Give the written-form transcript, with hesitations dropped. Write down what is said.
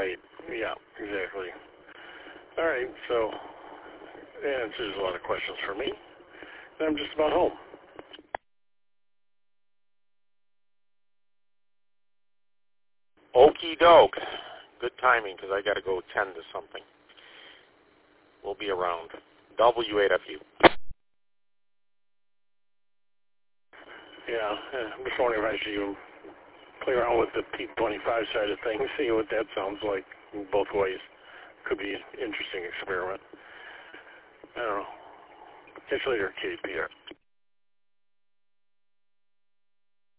Right. Yeah, exactly. All right, so that answers a lot of questions for me. And I'm just about home. Okie doke. Good timing because I got to go tend to something. We'll be around. W8FU. Yeah, I'm just wondering if I should even play around with the P25 side of things, see what that sounds like in both ways. Could be an interesting experiment. I don't know. Catch you later, Katie Peter.